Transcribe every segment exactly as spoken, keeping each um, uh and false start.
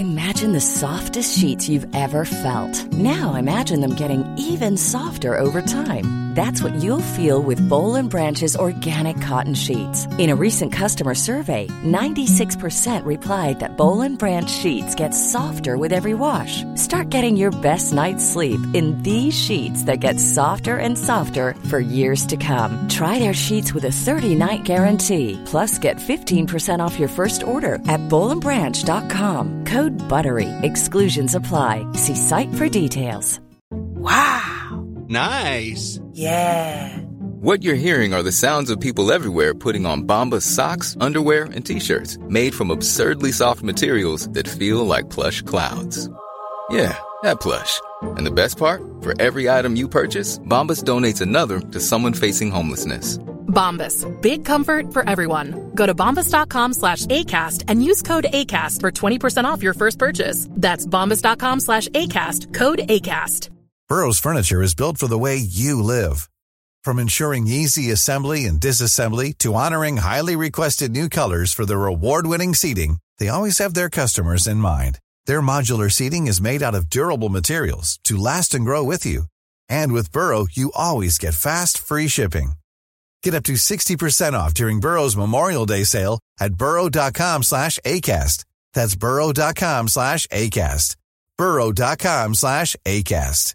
Imagine the softest sheets you've ever felt. Now imagine them getting even softer over time. That's what you'll feel with Boll and Branch's organic cotton sheets. In a recent customer survey, ninety-six percent replied that Boll and Branch sheets get softer with every wash. Start getting your best night's sleep in these sheets that get softer and softer for years to come. Try their sheets with a thirty-night guarantee. Plus, get fifteen percent off your first order at boll and branch dot com. Code BUTTERY. Exclusions apply. See site for details. Wow. Nice. Yeah. What you're hearing are the sounds of people everywhere putting on Bombas socks, underwear, and T-shirts made from absurdly soft materials that feel like plush clouds. Yeah, that plush. And the best part? For every item you purchase, Bombas donates another to someone facing homelessness. Bombas. Big comfort for everyone. Go to bombas.com slash ACAST and use code ACAST for twenty percent off your first purchase. That's bombas.com slash ACAST. Code ACAST. Burrow's furniture is built for the way you live. From ensuring easy assembly and disassembly to honoring highly requested new colors for their award-winning seating, they always have their customers in mind. Their modular seating is made out of durable materials to last and grow with you. And with Burrow, you always get fast, free shipping. Get up to sixty percent off during Burrow's Memorial Day sale at burrow.com slash ACAST. That's burrow.com slash ACAST. burrow.com slash ACAST.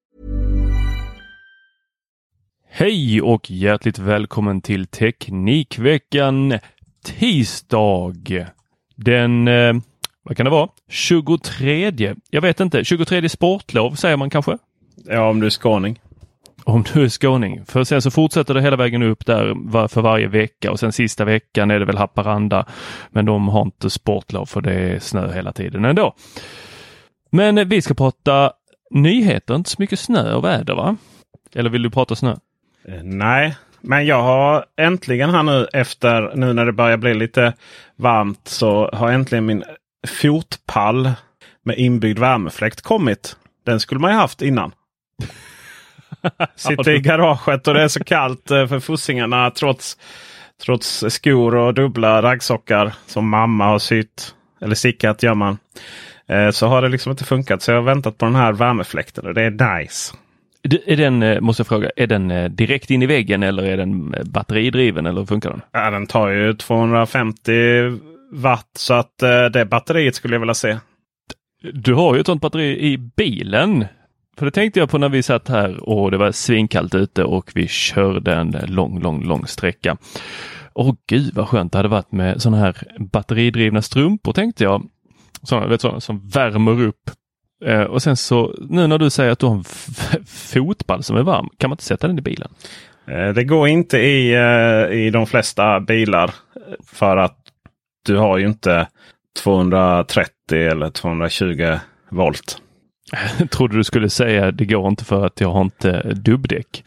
Hej och hjärtligt välkommen till Teknikveckan tisdag. Den, eh, vad kan det vara? tjugotredje. Jag vet inte, tjugotredje sportlov säger man kanske? Ja, om du är skåning. Om du är skåning. För sen så fortsätter det hela vägen upp där var, för varje vecka. Och sen sista veckan är det väl Haparanda. Men de har inte sportlov för det är snö hela tiden ändå. Men vi ska prata nyheter, inte så mycket snö och väder, va? Eller vill du prata snö? Eh, nej, men jag har äntligen här nu efter, nu när det börjar bli lite varmt, så har äntligen min fotpall med inbyggd värmefläkt kommit. Den skulle man ju haft innan. Sitter i garaget och det är så kallt för fussingarna trots, trots skor och dubbla raggsockar som mamma har sytt. Eller sickat gör man. Eh, så har det liksom inte funkat. Så jag har väntat på den här värmefläkten och det är nice. Är den, måste jag fråga, är den direkt in i väggen eller är den batteridriven eller hur funkar den? Ja, den tar ju tvåhundrafemtio watt så att eh, det batteriet skulle jag vilja se. Du har ju ett sånt batteri i bilen. För det tänkte jag på när vi satt här och det var svinkallt ute och vi körde en lång, lång, lång sträcka. Åh gud vad skönt det hade varit med såna här batteridrivna strumpor tänkte jag. Sådana, vet, sådana som värmer upp. Eh, och sen så, nu när du säger att du har en f- fotboll som är varm, kan man inte sätta den i bilen? Eh, det går inte i, eh, i de flesta bilar för att du har ju inte tvåhundratrettio eller tvåhundratjugo volt. Jag trodde du skulle säga det går inte för att jag har inte dubbdäck.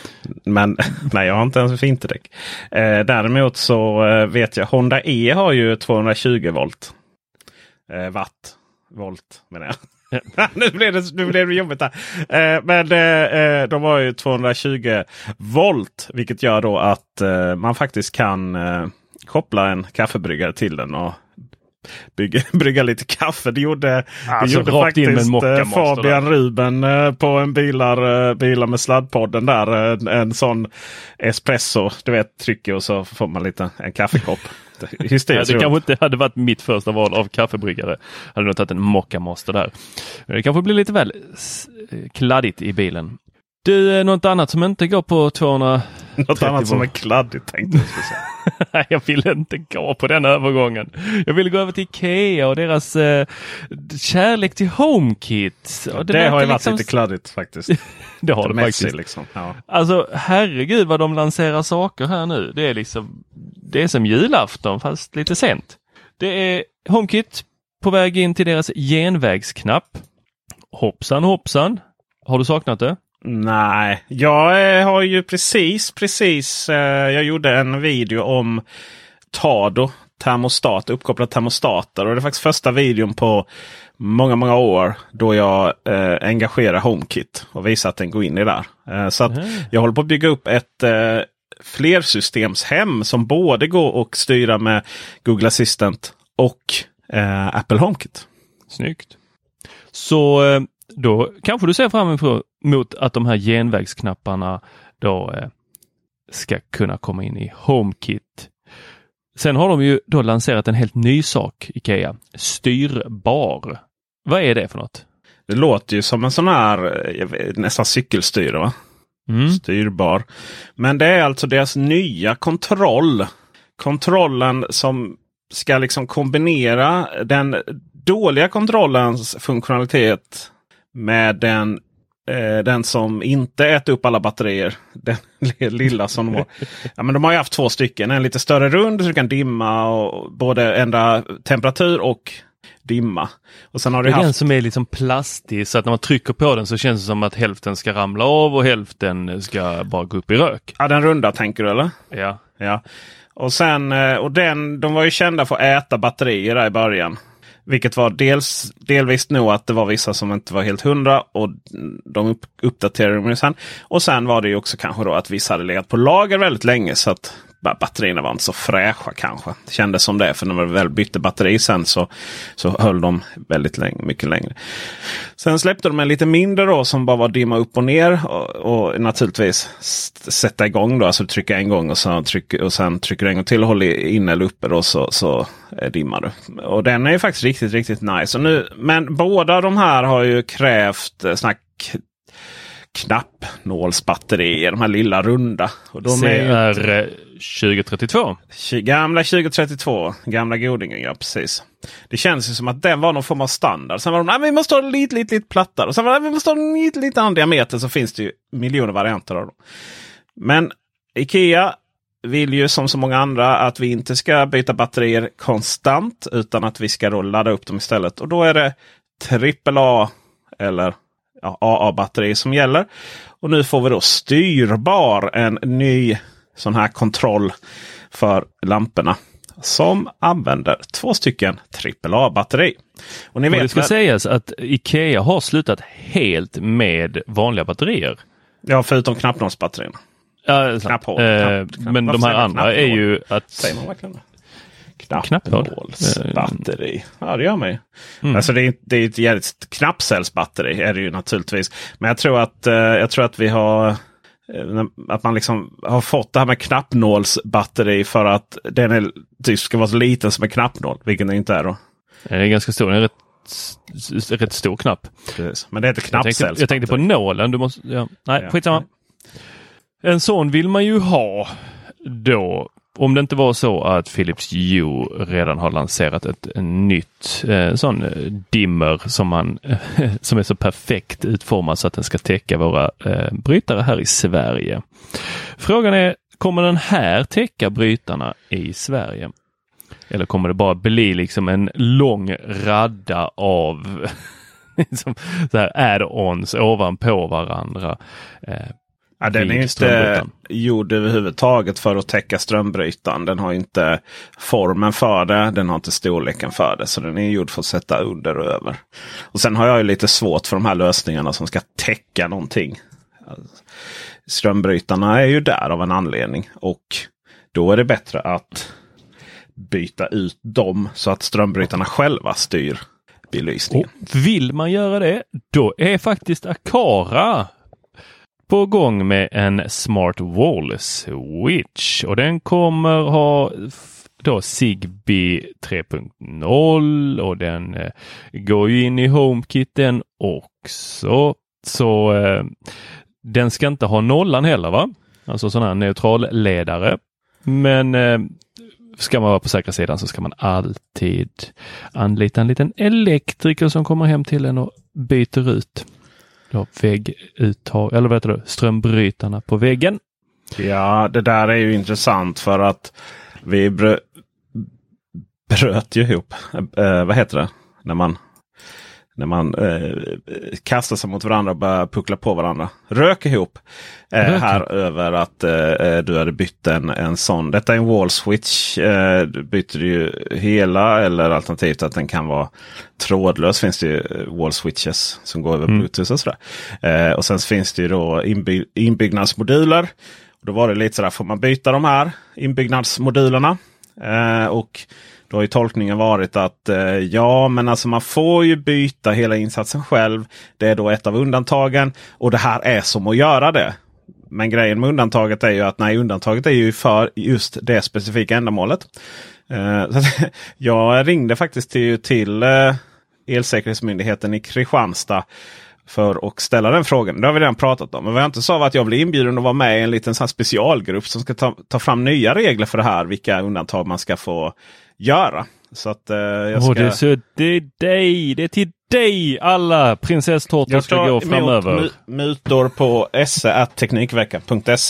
Men nej, jag har inte ens vinterdäck. Eh, däremot så eh, vet jag, Honda E har ju tvåhundratjugo volt. Eh, watt. Volt menar jag. Ja. nu, blev det, nu blev det jobbigt här. Eh, men eh, de har ju tvåhundratjugo volt. Vilket gör då att eh, man faktiskt kan eh, koppla en kaffebryggare till den och Bygga, brygga lite kaffe. Det gjorde, alltså, det gjorde faktiskt Fabian där. Ruben på en bilar, bilar med sladdpodden där. En, en sån espresso, du vet, trycker och så får man lite en kaffekopp. Ja, det kanske inte hade varit mitt första val av kaffebryggare. Hade nog tagit en Mocca Master där. Det kanske blir lite väl kladdigt i bilen. Du, något annat som inte går på tvåhundratrettio Något annat som är kladdigt tänkte jag säga. Nej, jag vill inte gå på den övergången. Jag vill gå över till Ikea och deras eh, kärlek till HomeKit. Och det det har ju varit liksom lite kladdigt faktiskt. Det har det Messi, faktiskt. Liksom. Ja. Alltså, herregud vad de lanserar saker här nu. Det är liksom, det är som julafton fast lite sent. Det är HomeKit på väg in till deras genvägsknapp. Hoppsan, hoppsan. Har du saknat det? Nej, jag har ju precis, precis, eh, jag gjorde en video om Tado, termostat, uppkopplade termostater. Och det är faktiskt första videon på många, många år då jag eh, engagerar HomeKit och visar att den går in i där. Eh, så att mm. jag håller på att bygga upp ett eh, flersystemshem som både går och styra med Google Assistant och eh, Apple HomeKit. Snyggt. Så då kanske du ser fram emot att de här genvägsknapparna då ska kunna komma in i HomeKit. Sen har de ju då lanserat en helt ny sak, IKEA. Styrbar. Vad är det för något? Det låter ju som en sån här nästan cykelstyre, va? Mm. Styrbar. Men det är alltså deras nya kontroll. Kontrollen som ska liksom kombinera den dåliga kontrollens funktionalitet med den, eh, den som inte äter upp alla batterier. Den lilla som de har. Ja, men de har ju haft två stycken. En lite större rund så du kan dimma och både ändra temperatur och dimma. Och sen har det är haft... den som är liksom plastig så att när man trycker på den så känns det som att hälften ska ramla av och hälften ska bara gå upp i rök. Ja, den runda tänker du, eller? Ja. Ja. Och sen, och den, de var ju kända för att äta batterier där i början. Vilket var dels, delvis nog att det var vissa som inte var helt hundra och de upp, uppdaterade dem sen. Och sen var det ju också kanske då att vissa hade legat på lager väldigt länge så att batterierna var inte så fräscha kanske. Det kändes som det, för när man väl bytte batteri sen så, så höll de väldigt länge, mycket längre. Sen släppte de en lite mindre då som bara var dimma upp och ner och, och naturligtvis sätta igång då, alltså trycka en gång och, så tryck, och sen trycker en gång till och håller inne eller uppe då så, så eh, dimmar du. Och den är ju faktiskt riktigt, riktigt nice. Och nu, men båda de här har ju krävt eh, snack knappnålsbatterier, de här lilla runda. Och de C R är tjugo trettiotvå. Gamla tjugo trettiotvå, gamla godingen, ja precis. Det känns ju som att den var någon form av standard. Sen var de, nej vi måste ha lite, lite, lite plattare. Och sen var det, vi måste ha lite, lite annan diameter, så finns det ju miljoner varianter av dem. Men IKEA vill ju som så många andra att vi inte ska byta batterier konstant, utan att vi ska då ladda upp dem istället. Och då är det trippel A eller ja, A A-batteri som gäller. Och nu får vi då styrbar, en ny sån här kontroll för lamporna som använder två stycken trippel A-batteri. Och ni vet, och det ska väl sägas att IKEA har slutat helt med vanliga batterier. Ja, förutom knappnålsbatterierna. Ja, knapphål. Eh, knapp, men de här andra knappnål? Är ju att... Säger man verkligen det? Knappnålsbatteri. Ja, det gör mig. Mm. Alltså det är, det är ett jävligt knappcellsbatteri är det ju naturligtvis. Men jag tror att, eh, jag tror att vi har eh, att man liksom har fått det här med knappnålsbatteri för att den är, det ska vara så liten som en knappnål, vilken det inte är då. Det är ganska stor, det är rätt, rätt stor knapp. Precis. Men det heter knappcellsbatteri. Jag tänkte, jag tänkte på nålen. Du måste, ja. Nej, ja. Skitsamma. En sån vill man ju ha då. Om det inte var så att Philips Hue redan har lanserat ett nytt eh, sån dimmer som, man, eh, som är så perfekt utformad så att den ska täcka våra eh, brytare här i Sverige. Frågan är, kommer den här täcka brytarna i Sverige? Eller kommer det bara bli liksom en lång radda av liksom, så här add-ons ovanpå varandra? Eh, Ja, den är inte gjord överhuvudtaget för att täcka strömbrytaren. Den har inte formen för det. Den har inte storleken för det. Så den är gjord för att sätta under och över. Och sen har jag ju lite svårt för de här lösningarna som ska täcka någonting. Strömbrytarna är ju där av en anledning. Och då är det bättre att byta ut dem så att strömbrytarna själva styr belysningen. Och vill man göra det, då är faktiskt Aqara på gång med en Smart Wall Switch. Och den kommer ha då Zigbee tre punkt noll och den eh, går ju in i HomeKit den också. Så eh, den ska inte ha nollan heller, va? Alltså sån här neutral ledare. Men eh, ska man vara på säkra sidan så ska man alltid anlita en liten elektriker som kommer hem till en och byter ut då vägguttag, eller vad heter det, strömbrytarna på väggen. Ja, det där är ju intressant för att vi brö- bröt ju ihop. Eh, vad heter det? När man, när man eh, kastar sig mot varandra och börjar puckla på varandra. Rök ihop. Eh, Rök. Här över att eh, du hade bytt en, en sån. Detta är en wall switch. Eh, du byter ju hela eller alternativt att den kan vara trådlös. Finns det ju wall switches som går över mm. Bluetooth och sådär. Eh, och sen finns det ju då inby- inbyggnadsmoduler. Och då var det lite sådär, får man byta de här inbyggnadsmodulerna? Eh, och Då har ju tolkningen varit att eh, ja, men alltså man får ju byta hela insatsen själv. Det är då ett av undantagen och det här är som att göra det. Men grejen med undantaget är ju att nej, undantaget är ju för just det specifika ändamålet. Eh, så att, jag ringde faktiskt till, till eh, Elsäkerhetsmyndigheten i Kristianstad för att ställa den frågan. Det har vi redan pratat om. Men vad jag inte sa var att jag blev inbjuden att vara med i en liten sån här specialgrupp som ska ta, ta fram nya regler för det här. Vilka undantag man ska få göra. Så att eh, jag ska... Och det, är så, det är dig, det är till dig alla prinsesstårtor ska gå framöver. Mu- mutor på se at teknikveckan punkt se.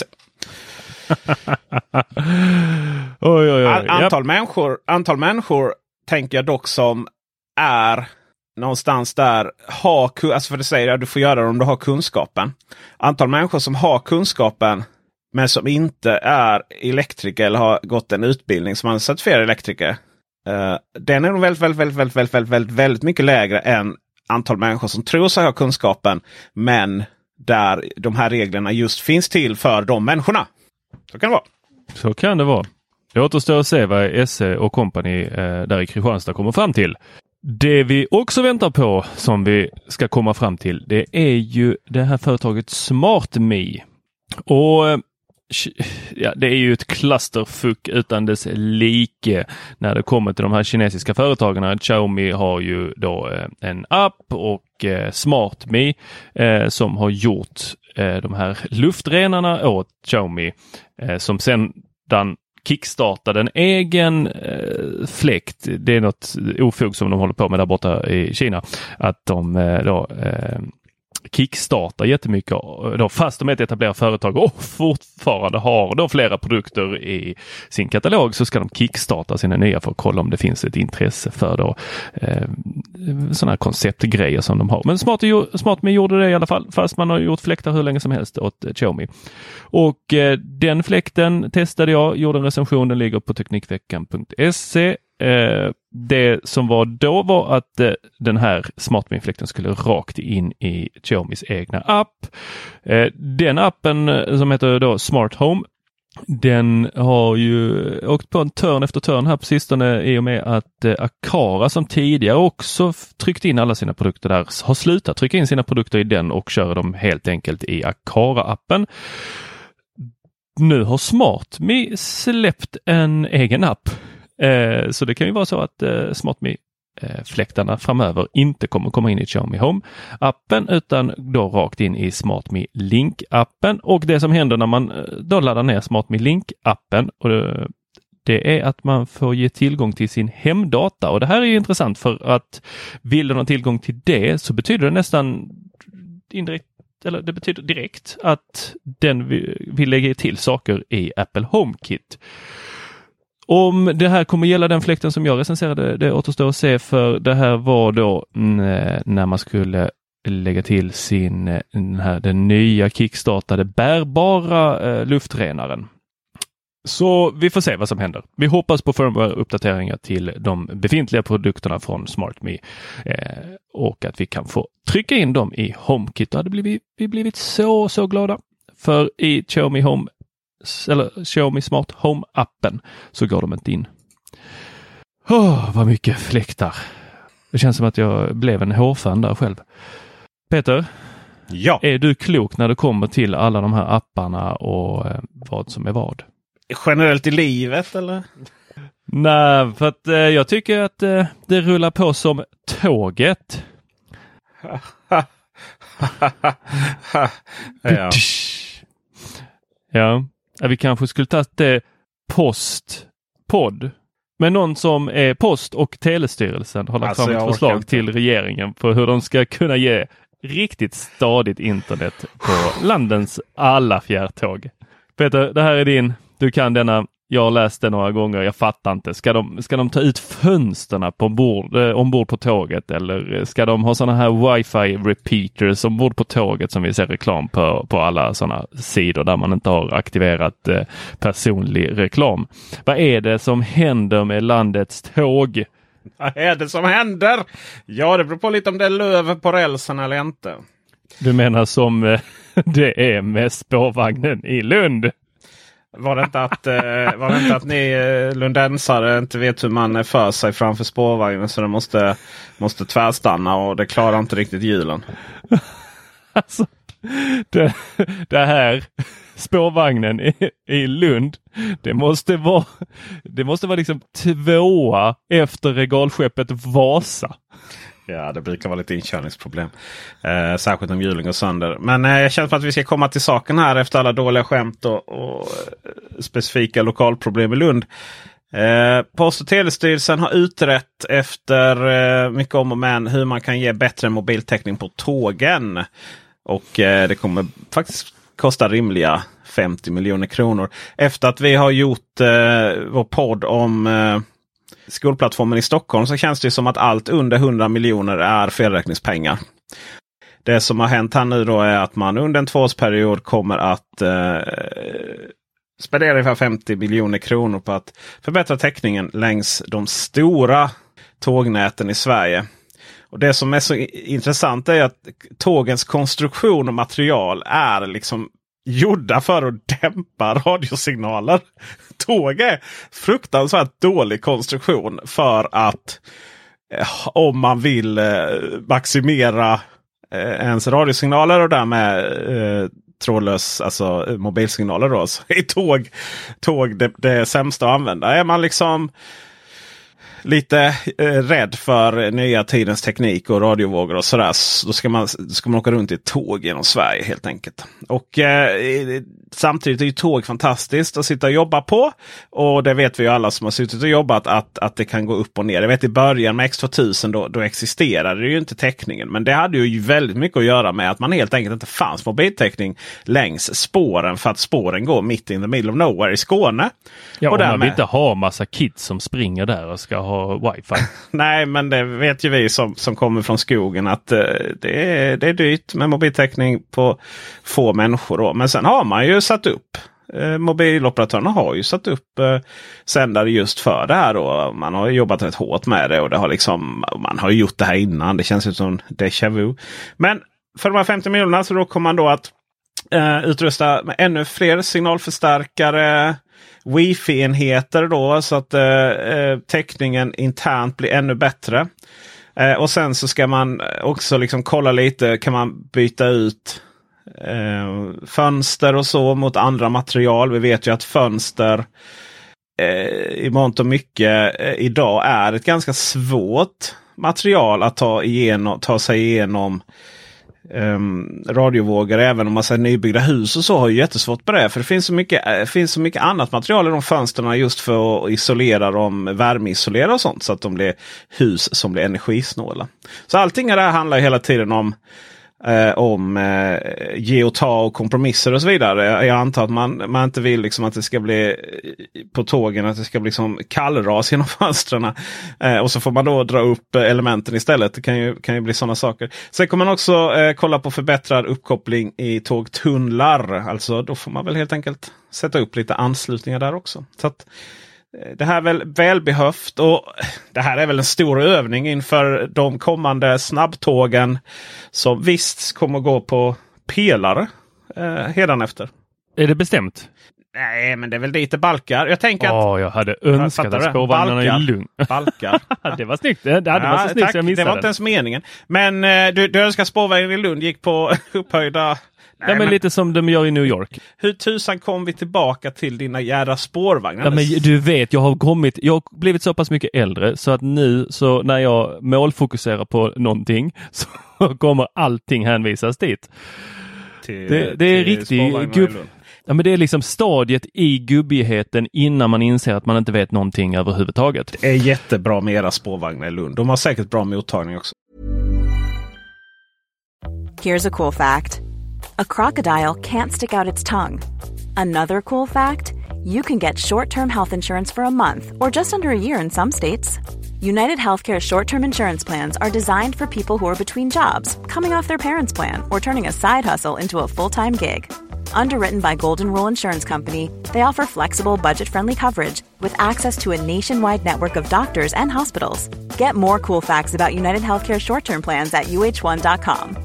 oj, oj, oj. An- antal, yep. människor, antal människor tänker jag dock som är någonstans där har, alltså för det säger att du får göra det om du har kunskapen. Antal människor som har kunskapen men som inte är elektriker eller har gått en utbildning som är certifierad elektriker. Uh, den är nog väldigt, väldigt, väldigt, väldigt, väldigt, väldigt, väldigt, väldigt mycket lägre än antal människor som tror sig ha kunskapen men där de här reglerna just finns till för de människorna. Så kan det vara. Så kan det vara. Det återstår att se vad S E och company eh, där i Kristianstad kommer fram till. Det vi också väntar på som vi ska komma fram till, det är ju det här företaget SmartMe. Och ja, det är ju ett clusterfuck utan dess like när det kommer till de här kinesiska företagen. Xiaomi har ju då eh, en app och eh, SmartMe eh, som har gjort eh, de här luftrenarna åt Xiaomi eh, som sedan kickstartade en egen eh, fläkt. Det är något ofog som de håller på med där borta i Kina. Att de eh, då eh, kickstartar jättemycket då, fast de är ett etablerat företag och fortfarande har då flera produkter i sin katalog, så ska de kickstarta sina nya för att kolla om det finns ett intresse för då eh, sådana här konceptgrejer som de har. Men SmartMe gjorde det i alla fall, fast man har gjort fläktar hur länge som helst åt eh, Xiaomi. Och eh, den fläkten testade jag, gjorde en recension, den ligger på teknikveckan punkt se. Eh, det som var då var att eh, den här SmartMe-fläkten skulle rakt in i Xiaomis egna app. Eh, den appen eh, som heter då Smart Home, den har ju åkt på en törn efter törn här på sistone i och med att eh, Aqara som tidigare också tryckt in alla sina produkter där har slutat trycka in sina produkter i den och kör dem helt enkelt i Aqara-appen. Nu har SmartMe släppt en egen app. Eh, så det kan ju vara så att eh, SmartMe-fläktarna eh, framöver inte kommer komma in i Xiaomi Home-appen utan då rakt in i SmartMe Link-appen. Och det som händer när man eh, då laddar ner SmartMe Link-appen och det, det är att man får ge tillgång till sin hemdata. Och det här är ju intressant för att vill du ha tillgång till det så betyder det nästan indirekt eller det betyder direkt att den vill, vill lägga till saker i Apple HomeKit. Om det här kommer gälla den fläkten som jag recenserade, det återstår att se, för det här var då när man skulle lägga till sin den, här, den nya kickstartade bärbara eh, luftrenaren. Så vi får se vad som händer. Vi hoppas på firmware-uppdateringar till de befintliga produkterna från SmartMe eh, och att vi kan få trycka in dem i HomeKit. Då hade blivit, vi blivit så, så glada. För i Xiaomi Home eller Xiaomi Smart Home-appen så går de inte in. Åh, oh, vad mycket fläktar. Det känns som att jag blev en hårfan där själv. Peter, ja. Är du klok när det kommer till alla de här apparna och eh, vad som är vad? Generellt i livet eller? Nej, för att eh, jag tycker att eh, det rullar på som tåget. ja. Ja. Vi kanske skulle ta det postpodd. Men någon som är post- och telestyrelsen har lagt alltså, fram ett förslag till regeringen på hur de ska kunna ge riktigt stadigt internet på landens alla fjärrtåg. Peter, det här är din. Du kan denna. Jag har läst det några gånger. Jag fattar inte. Ska de, ska de ta ut fönsterna på ombord, eh, ombord på tåget? Eller ska de ha sådana här wifi repeaters ombord på tåget som vi ser reklam på, på alla sådana sidor där man inte har aktiverat eh, personlig reklam? Vad är det som händer med landets tåg? Vad är det som händer? Ja, det beror på lite om det är löv på rälsen eller inte. Du menar som eh, det är med spårvagnen i Lund? Var det inte att, eh, var det inte att ni eh, lundensare inte vet hur man för sig framför spårvagnen så det måste, måste tvärstanna och det klarar inte riktigt hjulen? Alltså, det, det här spårvagnen i, i Lund, det måste vara det måste vara liksom tvåa efter regalskeppet Vasa. Ja, det brukar vara lite inkörningsproblem. Eh, särskilt om hjulen går sönder. Men eh, jag känner för att vi ska komma till saken här efter alla dåliga skämt och, och specifika lokalproblem i Lund. Eh, Post- och telestyrelsen har utrett efter eh, mycket om och men hur man kan ge bättre mobiltäckning på tågen. Och eh, det kommer faktiskt kosta rimliga femtio miljoner kronor. Efter att vi har gjort eh, vår podd om eh, skolplattformen i Stockholm så känns det som att allt under hundra miljoner är felräkningspengar. Det som har hänt här nu då är att man under en tvåårsperiod kommer att eh, spendera ungefär femtio miljoner kronor på att förbättra täckningen längs de stora tågnäten i Sverige. Och det som är så intressant är att tågens konstruktion och material är liksom gjorda för att dämpa radiosignaler. Tåg är fruktansvärt dålig konstruktion för att eh, om man vill eh, maximera eh, ens radiosignaler och därmed eh, trådlös, alltså mobilsignaler då, så är tåg, tåg det, det sämsta att använda. Är man liksom lite eh, rädd för nya tidens teknik och radiovågor och sådär, så då ska man, ska man åka runt i ett tåg genom Sverige helt enkelt. Och eh, samtidigt är ju tåg fantastiskt att sitta och jobba på. Och det vet vi ju alla som har suttit och jobbat att, att det kan gå upp och ner. Jag vet i början med X tvåtusen då, då existerade det ju inte täckningen. Men det hade ju väldigt mycket att göra med att man helt enkelt inte fanns mobiltäckning längs spåren för att spåren går mitt in the middle of nowhere i Skåne. Ja, och, och därmed... man vill inte ha massa kids som springer där och ska ha wifi. Nej, men det vet ju vi som, som kommer från skogen att uh, det, är, det är dyrt med mobiltäckning på få människor då. Men sen har man ju satt upp, uh, mobiloperatörerna har ju satt upp uh, sändare just för det här då. Man har jobbat rätt hårt med det och det har liksom, man har gjort det här innan. Det känns ut som déjà vu. Men för de här femtio miljonerna så då kommer man då att uh, utrusta med ännu fler signalförstärkare, wifi-enheter då, så att eh, täckningen internt blir ännu bättre. Eh, och sen så ska man också liksom kolla lite, kan man byta ut eh, fönster och så mot andra material. Vi vet ju att fönster eh, i mångt och mycket eh, idag är ett ganska svårt material att ta, igenom, ta sig igenom. Um, radiovågor, även om man säger nybyggda hus och så, har ju jättesvårt på det. För det finns så mycket, äh, finns så mycket annat material i de fönsterna just för att isolera dem, värmeisolera och sånt, så att de blir hus som blir energisnåla. Så allting där handlar hela tiden om eh, om eh, ge och ta och kompromisser och så vidare. Jag antar att man, man inte vill liksom att det ska bli på tågen, att det ska bli liksom kallras genom fönstren. Eh, och så får man då dra upp elementen istället. Det kan ju, kan ju bli sådana saker. Sen kommer man också eh, kolla på förbättrad uppkoppling i tågtunnlar. Alltså då får man väl helt enkelt sätta upp lite anslutningar där också. Så att det här är väl välbehövt, och det här är väl en stor övning inför de kommande snabbtågen som visst kommer gå på pelare eh, hädanefter. Är det bestämt? Nej, men det är väl dit det balkar. Jag tänker Åh, att... jag hade önskat att spårvagnarna är lugn. Balkar. Det var snyggt. Det, det ja, var så snyggt tack, så jag missade. det var inte ens meningen. Men eh, du, du önskar spårvagnen i Lund gick på upphöjda... Nej, ja, men lite som de gör i New York. Hur tusan kom vi tillbaka till dina jävla spårvagnar? Ja, men du vet, jag har kommit, jag har blivit så pass mycket äldre så att nu så när jag målfokuserar på någonting så kommer allting hänvisas dit. Till, det, det är riktigt gubb. Ja, men det är liksom stadiet i gubbigheten innan man inser att man inte vet någonting överhuvudtaget. Det är jättebra med era spårvagnar i Lund. De har säkert bra mottagning också. Here's a cool fact. A crocodile can't stick out its tongue. Another cool fact, you can get short-term health insurance for a month or just under a year in some states. United Healthcare short-term insurance plans are designed for people who are between jobs, coming off their parents' plan, or turning a side hustle into a full-time gig. Underwritten by Golden Rule Insurance Company, they offer flexible, budget-friendly coverage with access to a nationwide network of doctors and hospitals. Get more cool facts about United Healthcare short-term plans at U H one dot com.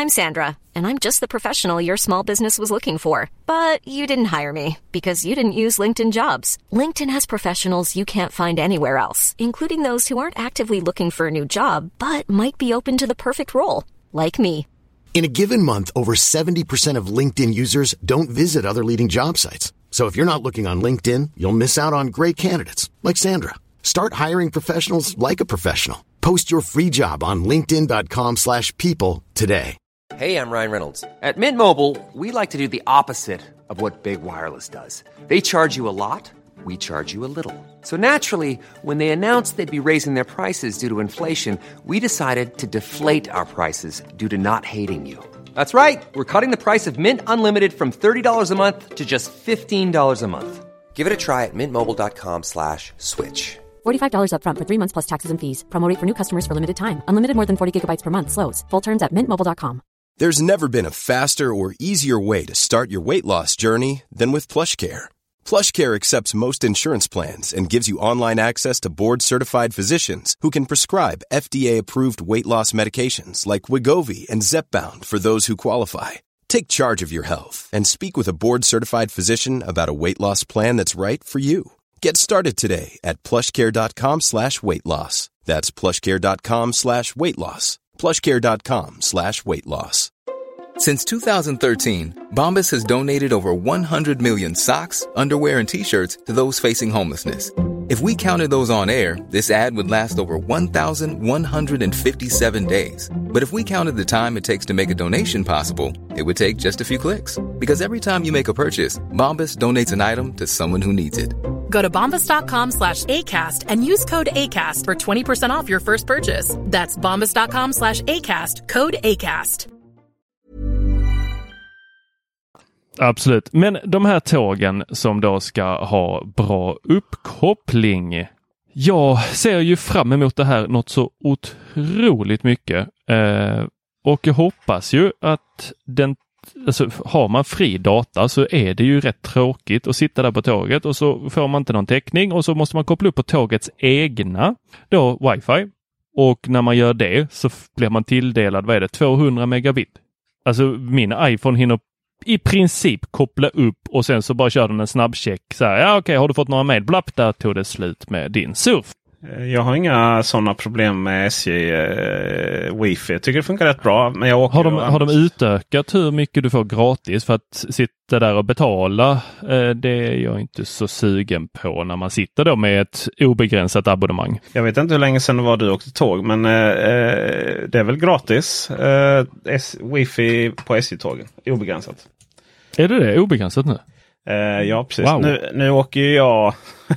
I'm Sandra, and I'm just the professional your small business was looking for. But you didn't hire me because you didn't use LinkedIn Jobs. LinkedIn has professionals you can't find anywhere else, including those who aren't actively looking for a new job, but might be open to the perfect role, like me. In a given month, over seventy percent of LinkedIn users don't visit other leading job sites. So if you're not looking on LinkedIn, you'll miss out on great candidates like Sandra. Start hiring professionals like a professional. Post your free job on linkedin dot com slash people today. Hey, I'm Ryan Reynolds. At Mint Mobile, we like to do the opposite of what Big Wireless does. They charge you a lot, we charge you a little. So naturally, when they announced they'd be raising their prices due to inflation, we decided to deflate our prices due to not hating you. That's right. We're cutting the price of Mint Unlimited from thirty dollars a month to just fifteen dollars a month. Give it a try at mintmobile.com slash switch. forty-five dollars up front for three months plus taxes and fees. Promo rate for new customers for limited time. Unlimited more than forty gigabytes per month slows. Full terms at mint mobile dot com. There's never been a faster or easier way to start your weight loss journey than with PlushCare. PlushCare accepts most insurance plans and gives you online access to board-certified physicians who can prescribe F D A-approved weight loss medications like Wegovy and Zepbound for those who qualify. Take charge of your health and speak with a board-certified physician about a weight loss plan that's right for you. Get started today at plushcare.com slash weight loss. That's plushcare.com slash weight loss. plushcare.com slash weight loss. Since two thousand thirteen, Bombas has donated over one hundred million socks, underwear, and T-shirts to those facing homelessness. If we counted those on air, this ad would last over one thousand one hundred fifty-seven days. But if we counted the time it takes to make a donation possible, it would take just a few clicks. Because every time you make a purchase, Bombas donates an item to someone who needs it. Go to bombas.com slash ACAST and use code ACAST for twenty percent off your first purchase. That's bombas.com slash ACAST, code ACAST. Absolut. Men de här tågen som då ska ha bra uppkoppling. Jag ser ju fram emot det här något så otroligt mycket. Eh, och jag hoppas ju att den, alltså, har man fri data så är det ju rätt tråkigt att sitta där på tåget och så får man inte någon täckning och så måste man koppla upp på tågets egna då wifi. Och när man gör det så blir man tilldelad, vad är det, tvåhundra megabit. Alltså min iPhone hinner i princip koppla upp och sen så bara kör den en snabbcheck. Så här, ja okej, okay, har du fått några mail? Blapp, där tog det slut med din surf. Jag har inga sådana problem med S J eh, wifi. Jag tycker det funkar rätt bra. Men jag åker har, de, har de utökat hur mycket du får gratis för att sitta där och betala? Eh, det är jag inte så sugen på när man sitter då med ett obegränsat abonnemang. Jag vet inte hur länge sedan det var du åkte tåg, men eh, det är väl gratis eh, S- wifi på S J-tågen. Obegränsat. Är det det? Obegränsat nu? Uh, ja, precis. Wow. Nu, nu åker jag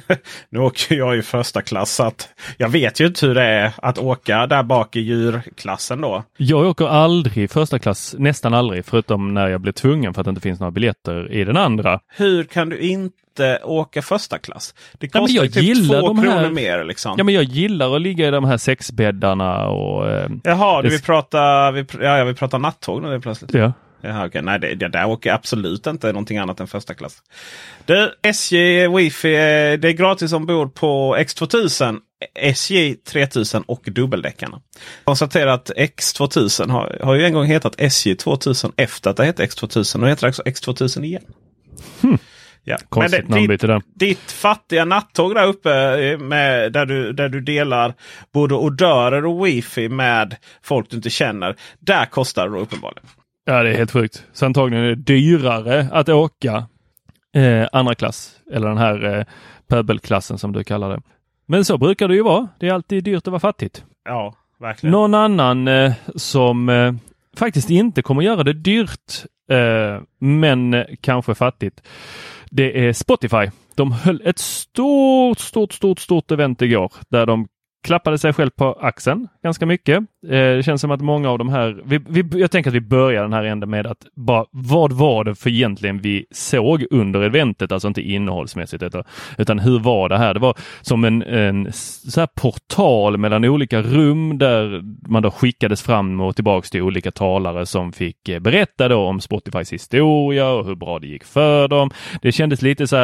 nu åker jag i första klass, så att jag vet ju inte hur det är att åka där bak i djurklassen då. Jag åker aldrig första klass, nästan aldrig, förutom när jag blir tvungen för att det inte finns några biljetter i den andra. Hur kan du inte åka första klass? Det ja, kostar jag typ gillar två de kronor här, mer liksom. Ja, men jag gillar att ligga i de här sexbäddarna och... Eh, Jaha, det... du vill prata, vi, ja, jag vill prata nattåg nu plötsligt. Ja. Jaha, okay. Nej, det, det där åker absolut inte någonting annat än första klass. Det, S J Wifi, det är gratis ombord på X tvåtusen, S J tre tusen och dubbeldäckarna. Konstaterar att X tvåtusen har, har ju en gång hetat S J tvåtusen efter att det hette X tvåtusen. Och heter också X tvåtusen igen. Hmm. Ja. Konstigt Men det, ditt, där. ditt fattiga nattåg där uppe med, där, du, där du delar både odörer och wifi med folk du inte känner. Där kostar det uppenbarligen. Ja, det är helt sjukt. Så antagligen är det dyrare att åka eh, andra klass. Eller den här eh, pöbelklassen som du kallar det. Men så brukar det ju vara. Det är alltid dyrt att vara fattigt. Ja, verkligen. Någon annan eh, som eh, faktiskt inte kommer göra det dyrt. Eh, men kanske fattigt. Det är Spotify. De höll ett stort, stort, stort, stort event igår. Där de klappade sig själv på axeln ganska mycket. Eh, det känns som att många av de här... Vi, vi, jag tänker att vi börjar den här änden med att bara, vad var det för egentligen vi såg under eventet? Alltså inte innehållsmässigt. Utan, utan hur var det här? Det var som en, en så här portal mellan olika rum där man då skickades fram och tillbaka till olika talare som fick berätta då om Spotifys historia och hur bra det gick för dem. Det kändes lite så här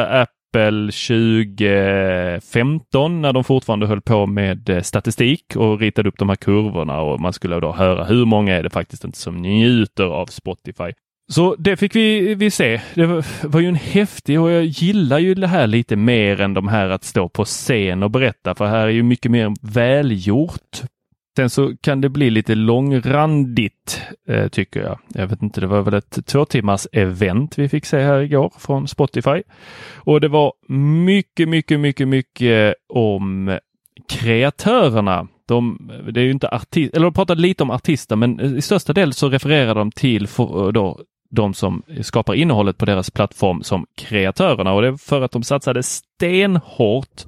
exempel tjugo femton när de fortfarande höll på med statistik och ritade upp de här kurvorna, och man skulle då höra hur många är det faktiskt inte som njuter av Spotify. Så det fick vi, vi se. Det var, var ju en häftig, och jag gillar ju det här lite mer än de här att stå på scen och berätta, för här är ju mycket mer välgjort. Sen så kan det bli lite långrandigt eh, tycker jag. Jag vet inte, det var väl ett två timmars event vi fick se här igår från Spotify. Och det var mycket, mycket, mycket, mycket om kreatörerna. De, det är ju inte artist, eller de pratade lite om artister, men i största del så refererar de till för, då, de som skapar innehållet på deras plattform som kreatörerna. Och det är för att de satsade stenhårt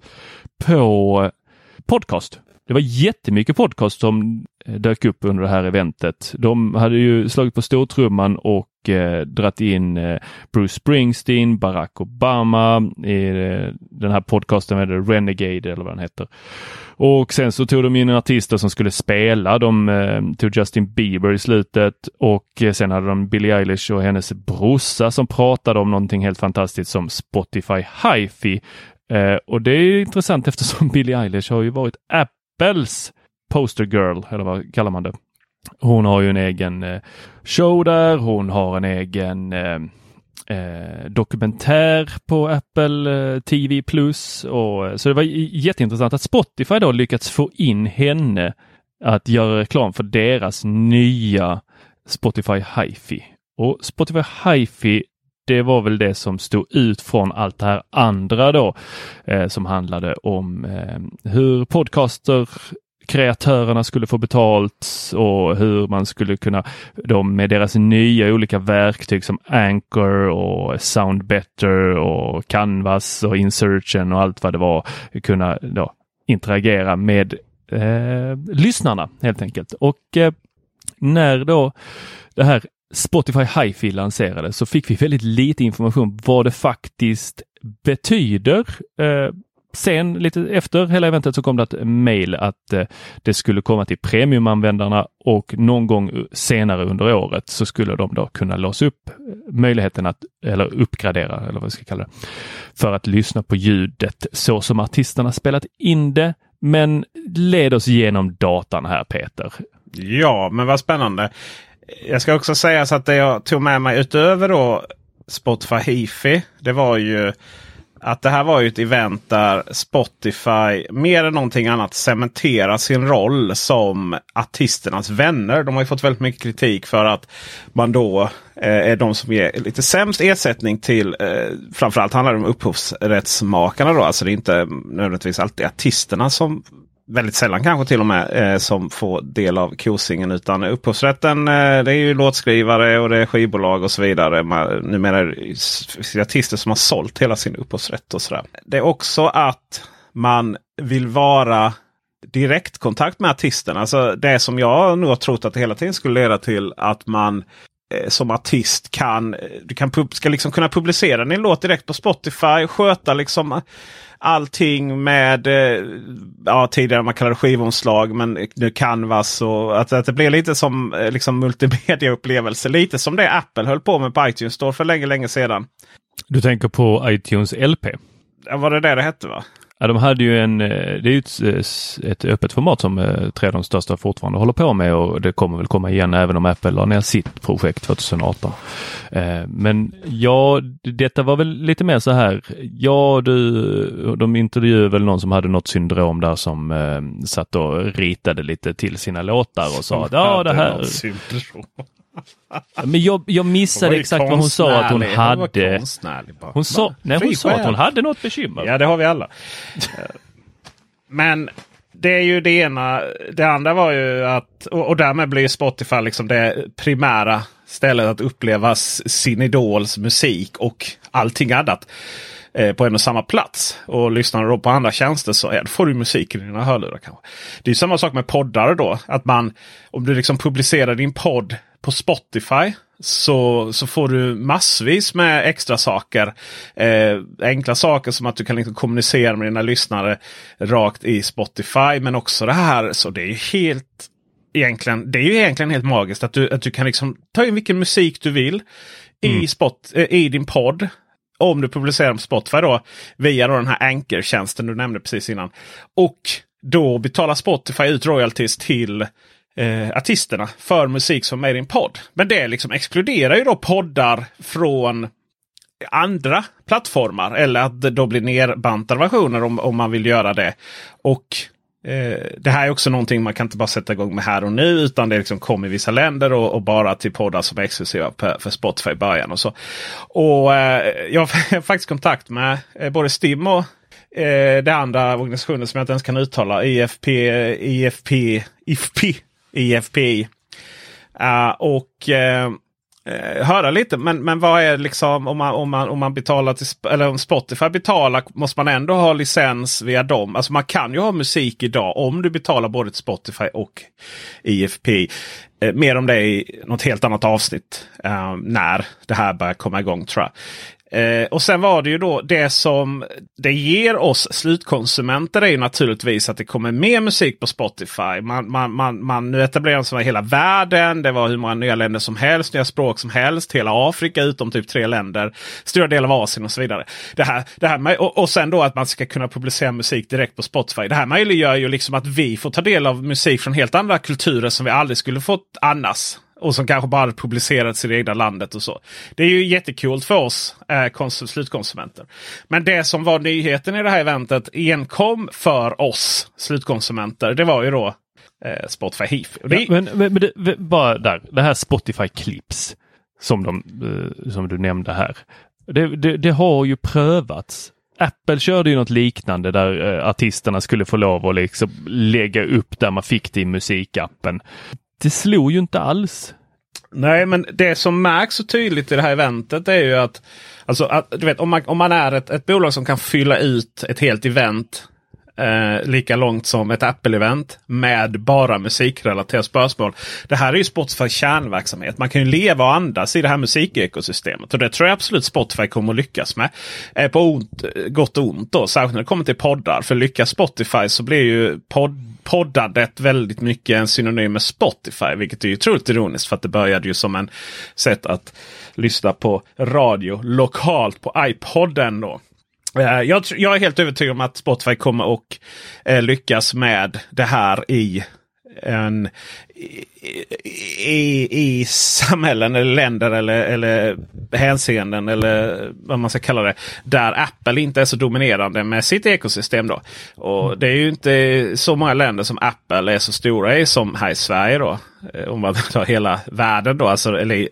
på podcast. Det var jättemycket podcast som dök upp under det här eventet. De hade ju slagit på stortrumman och eh, dratt in eh, Bruce Springsteen, Barack Obama i eh, den här podcasten med Renegade eller vad den heter. Och sen så tog de in artister som skulle spela. De eh, tog Justin Bieber i slutet, och eh, sen hade de Billie Eilish och hennes brorsa som pratade om någonting helt fantastiskt som Spotify Hi-Fi. Eh, och det är intressant eftersom Billie Eilish har ju varit app Apples poster girl, eller vad kallar man det? Hon har ju en egen eh, show där, hon har en egen eh, eh, dokumentär på Apple eh, T V plus, och så det var jätteintressant att Spotify då lyckats få in henne att göra reklam för deras nya Spotify Hi-Fi. Och Spotify Hi-Fi, det var väl det som stod ut från allt det här andra då, eh, som handlade om eh, hur podcaster kreatörerna skulle få betalt och hur man skulle kunna då med deras nya olika verktyg som Anchor och Soundbetter och Canvas och Insertion och allt vad det var kunna då interagera med eh, lyssnarna helt enkelt. Och eh, när då det här Spotify Hi-Fi lanserades så fick vi väldigt lite information vad det faktiskt betyder. Eh, sen lite efter hela eventet så kom det ett mejl att eh, det skulle komma till premiumanvändarna, och någon gång senare under året så skulle de då kunna låsa upp möjligheten att, eller uppgradera eller vad vi ska kalla det, för att lyssna på ljudet så som artisterna spelat in det. Men led oss igenom datan här, Peter. Ja, men vad spännande. Jag ska också säga så att det jag tog med mig utöver då Spotify Hi-Fi, det var ju att det här var ju ett event där Spotify mer än någonting annat cementerar sin roll som artisternas vänner. De har ju fått väldigt mycket kritik för att man då eh, är de som ger lite sämst ersättning till, eh, framförallt handlar det om upphovsrättsmakarna då. Alltså det är inte nödvändigtvis alltid artisterna som, väldigt sällan kanske till och med, eh, som får del av kosingen, utan upphovsrätten, eh, det är ju låtskrivare och det är skivbolag och så vidare. Man, numera är det artister som har sålt hela sin upphovsrätt och sådär. Det är också att man vill vara direktkontakt med artisterna. Alltså det som jag nog har trott att det hela tiden skulle leda till, att man eh, som artist kan, du kan pub- ska liksom kunna publicera din låt direkt på Spotify, sköta liksom allting med, ja tidigare man kallade skivomslag, men nu Canvas, och att, att det blir lite som liksom multimedia-upplevelse. Lite som det Apple höll på med på iTunes Store för länge, länge sedan. Du tänker på iTunes L P? Ja, var det det det hette va? Ja, de hade ju en, det är ju ett, ett öppet format som tre av de största fortfarande håller på med, och det kommer väl komma igen även om Apple la ner sitt projekt tjugoarton. Men ja, detta var väl lite mer så här, ja du, de intervjuade väl någon som hade något syndrom där som eh, satt och ritade lite till sina låtar och sa att ja det här... Men jag, jag missade exakt vad hon sa att hon hade. Hon sa, nej, hon sa att hon hade något bekymmer. Ja, det har vi alla. Men det är ju det ena. Det andra var ju att, och, och därmed blir Spotify liksom det primära stället att uppleva sin idols musik och allting annat eh, på en och samma plats. Och lyssnar du då på andra tjänster så är, får du musiken i dina hörlurar kanske. Det är ju samma sak med poddar då. Att man, om du liksom publicerar din podd på Spotify så, så får du massvis med extra saker. Eh, enkla saker som att du kan liksom kommunicera med dina lyssnare rakt i Spotify. Men också det här, så det är ju helt egentligen, det är ju egentligen helt magiskt att du, att du kan liksom ta in vilken musik du vill i, spot, eh, i din podd. om du publicerar på Spotify då via då den här Anchor-tjänsten du nämnde precis innan. Och då betalar Spotify ut royalties till eh, artisterna för musik som är i din podd. Men det liksom exkluderar ju då poddar från andra plattformar. Eller att det då blir nerbantade versioner om, om man vill göra det. Och eh, det här är också någonting man kan inte bara sätta igång med här och nu. Utan det liksom kommer i vissa länder och, och bara till poddar som är exklusiva för, för Spotify i början. Och, så. och eh, jag har faktiskt kontakt med eh, både Stim och eh, det andra organisationen som jag inte ens kan uttala. I F P, I F P, I F P, I F P. Uh, och... Uh, Eh, höra lite, men, men vad är liksom om man, om man, om man betalar till, eller om Spotify betalar, måste man ändå ha licens via dem. Alltså man kan ju ha musik idag om du betalar både till Spotify och I F P. Eh, mer om det i något helt annat avsnitt eh, när det här börjar komma igång, tror jag. Eh, och sen var det ju då det som det ger oss slutkonsumenter är ju naturligtvis att det kommer mer musik på Spotify. Man, man, man, man nu etablerar sig i hela världen. Det var hur många nya länder som helst, nya språk som helst. Hela Afrika utom typ tre länder. Stora delar av Asien och så vidare. Det här, det här, och, och sen då att man ska kunna publicera musik direkt på Spotify. Det här möjliggör ju liksom att vi får ta del av musik från helt andra kulturer som vi aldrig skulle fått annars. Och som kanske bara publicerats i det egna landet och så. Det är ju jättekul för oss eh, konsum- slutkonsumenter. Men det som var nyheten i det här eventet enkom för oss slutkonsumenter, det var ju då eh, Spotify Hifi. Ja, men men, men det, bara där, det här Spotify Clips som, de, eh, som du nämnde här. Det, det, det har ju prövats. Apple körde ju något liknande där eh, artisterna skulle få lov att liksom lägga upp där man fick det i musikappen. Det slog ju inte alls. Nej, men det som märks så tydligt i det här eventet är ju att, alltså, att du vet, om man, om man är ett, ett bolag som kan fylla ut ett helt event eh, lika långt som ett Apple-event med bara musikrelaterade spörsmål. Det här är ju Spotify kärnverksamhet. Man kan ju leva och andas i det här musikekosystemet. Och det tror jag absolut Spotify kommer att lyckas med. Eh, på ont, gott och ont då. Särskilt när det kommer till poddar. För lyckas Spotify så blir ju podd poddandet väldigt mycket en synonym med Spotify, vilket är ju otroligt ironiskt för att det började ju som en sätt att lyssna på radio lokalt på iPodden då. Jag, jag är helt övertygad om att Spotify kommer att eh, lyckas med det här i en i, i, i samhällen eller länder eller, eller hänseenden eller vad man ska kalla det, där Apple inte är så dominerande med sitt ekosystem då. Och det är ju inte så många länder som Apple är så stora i som här i Sverige då. Om man tar hela världen då, alltså eller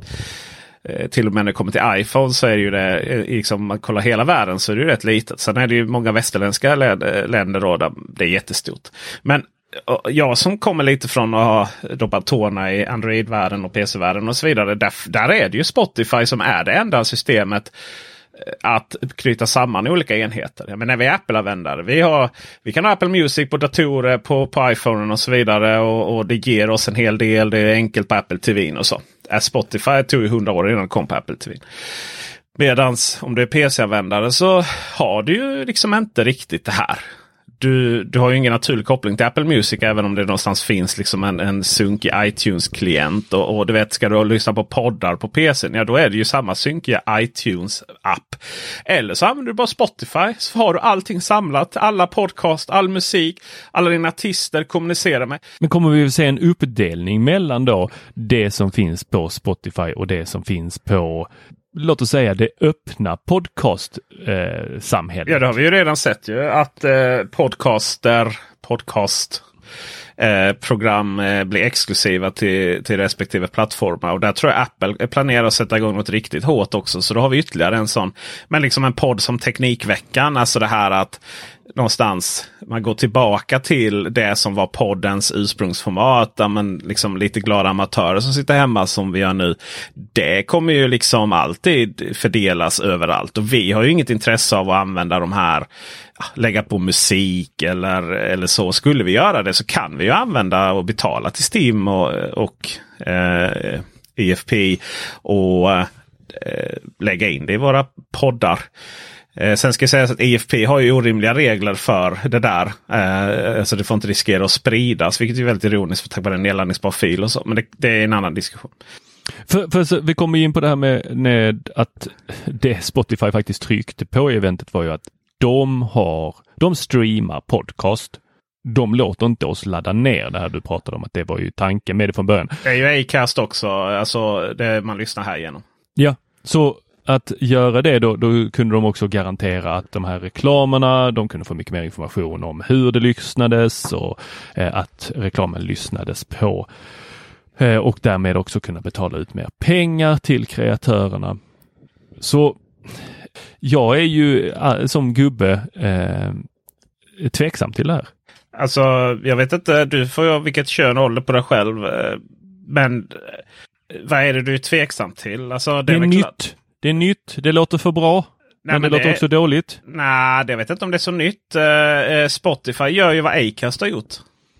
till och med när det kommer till iPhone så är det ju det, liksom, om man kollar hela världen så är det ju rätt litet. Sen är det ju många västerländska länder då där det är jättestort. Men jag som kommer lite från att ha doppat tårna i Android-världen och P C-världen och så vidare. Där, där är det ju Spotify som är det enda systemet att knyta samman olika enheter. Men när vi är Apple-användare, vi, har, vi kan ha Apple Music på datorer, på, på iPhone och så vidare. Och, och det ger oss en hel del. Det är enkelt på Apple T V och så. Spotify tog ju hundra år innan det kom på Apple T V. Medans om du är P C-användare så har du ju liksom inte riktigt det här. Du, du har ju ingen naturlig koppling till Apple Music även om det någonstans finns liksom en, en sunkig iTunes-klient. Och, och du vet, ska du lyssna på poddar på P C, ja då är det ju samma sunkiga iTunes-app. Eller så använder du bara Spotify så har du allting samlat. Alla podcast, all musik, alla dina artister kommunicerar med. Men kommer vi att se en uppdelning mellan då det som finns på Spotify och det som finns på, låt oss säga, det öppna podcast-samhället? Eh, ja, det har vi ju redan sett ju. Att eh, podcaster, podcast eh, program eh, blir exklusiva till, till respektive plattformar. Och där tror jag Apple planerar att sätta igång något riktigt hårt också. Så då har vi ytterligare en sån. Men liksom en podd som Teknikveckan. Alltså det här att någonstans man går tillbaka till det som var poddens ursprungsformat, där man liksom lite glada amatörer som sitter hemma som vi gör nu. Det kommer ju liksom alltid fördelas överallt och vi har ju inget intresse av att använda de här, lägga på musik eller, eller så. Skulle vi göra det så kan vi ju använda och betala till Steam och, och eh, E F P och eh, lägga in det i våra poddar. Eh, sen ska jag säga att E F P har ju orimliga regler för det där. Eh, alltså det får inte riskera att spridas, vilket är väldigt ironiskt för tack vare en nedladdningsbar fil och så. Men det, det är en annan diskussion. För, för så, vi kommer in på det här med, med att det Spotify faktiskt tryckte på eventet var ju att de har, de streamar podcast. De låter inte oss ladda ner det här du pratade om, att det var ju tanken med det från början. Det är ju Acast också, alltså det man lyssnar här igenom. Ja, så att göra det då, då kunde de också garantera att de här reklamerna, de kunde få mycket mer information om hur det lyssnades och eh, att reklamen lyssnades på. Eh, och därmed också kunna betala ut mer pengar till kreatörerna. Så jag är ju äh, som gubbe eh, tveksam till det här. Alltså, jag vet inte, du får ju vilket kön och ålder på dig själv. Eh, men vad är det du är tveksam till? Alltså, det, det är är nytt. Klart. Det är nytt. Det låter för bra. Nej, men, men det låter det... också dåligt. Nej, jag vet inte om det är så nytt. Eh, Spotify gör ju vad Acast har gjort.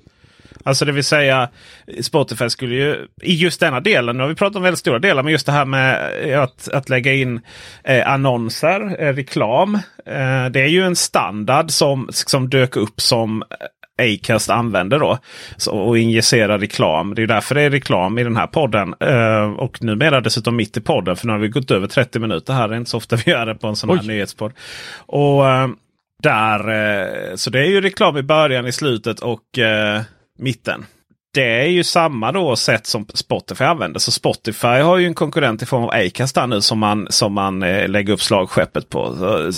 Alltså det vill säga Spotify skulle ju i just denna delen, nu har vi pratat om väldigt stora delar, men just det här med att, att lägga in eh, annonser, eh, reklam. Eh, det är ju en standard som, som dök upp som Acast använder då. Så, och injicerar reklam. Det är därför det är reklam i den här podden. Eh, och numera dessutom mitt i podden, för nu har vi gått över trettio minuter här. Det är inte så ofta vi gör det på en sån här Oj. nyhetspodd. Och eh, där, eh, så det är ju reklam i början, i slutet och eh, mitten. Det är ju samma då sätt som Spotify använder. Så Spotify har ju en konkurrent i form av Acast nu som man, som man eh, lägger upp slagskeppet på.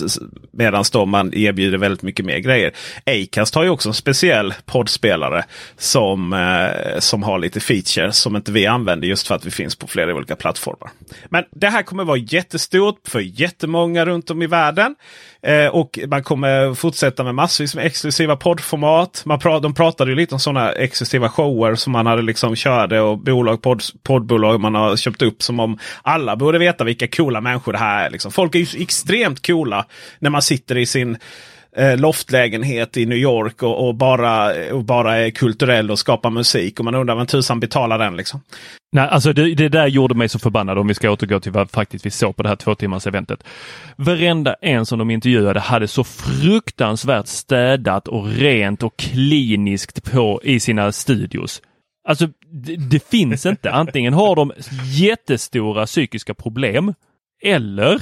Medan då man erbjuder väldigt mycket mer grejer. Acast har ju också en speciell poddspelare som, eh, som har lite features som inte vi använder just för att vi finns på flera olika plattformar. Men det här kommer vara jättestort för jättemånga runt om i världen. Eh, och man kommer fortsätta med massvis med exklusiva poddformat. Man pra- de pratade ju lite om sådana exklusiva shower som man hade liksom körde och bolag, podd, poddbolag man har köpt upp, som om alla borde veta vilka coola människor det här är. Liksom. Folk är ju extremt coola när man sitter i sin eh, loftlägenhet i New York och, och, bara, och bara är kulturell och skapar musik. Och man undrar vem tusan betalar den liksom. Nej, alltså det, det där gjorde mig så förbannad, om vi ska återgå till vad faktiskt vi såg på det här två timmars eventet. Varenda en som de intervjuade hade så fruktansvärt städat och rent och kliniskt på i sina studios. Alltså det, det finns inte. Antingen har de jättestora psykiska problem eller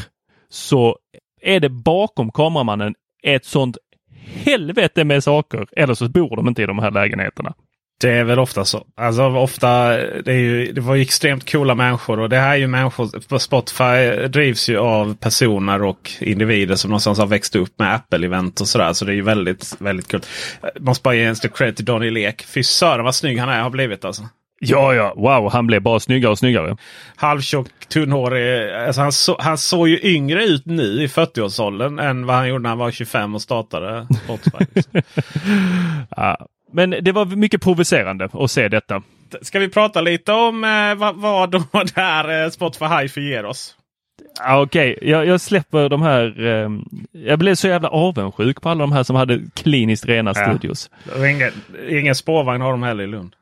så är det bakom kameramannen ett sånt helvete med saker, eller så bor de inte i de här lägenheterna. Det är väl ofta så. Alltså ofta, det, är ju, det var ju extremt coola människor, och det här är ju människor, på Spotify drivs ju av personer och individer som någonstans har växt upp med Apple-event och sådär, så det är ju väldigt, väldigt kul. Jag måste bara ge en stor credit till Daniel Ek. Fy sören vad snygg han är, har blivit alltså. Ja, ja, wow, han blev bara snyggare och snyggare. Halvtjock, tunnhårig. Alltså han, så, han såg ju yngre ut nu i fyrtioårsåldern än vad han gjorde när han var tjugofem och startade Spotify. Ja. Men det var mycket provocerande att se detta. Ska vi prata lite om eh, vad, vad då där eh, Spotify Hi-Fi ger oss? Ja, okej, okay. jag, jag släpper de här. Eh, jag blev så jävla avundsjuk på alla de här som hade kliniskt rena ja. studios. Ingen, ingen spårvagn har de heller i Lund.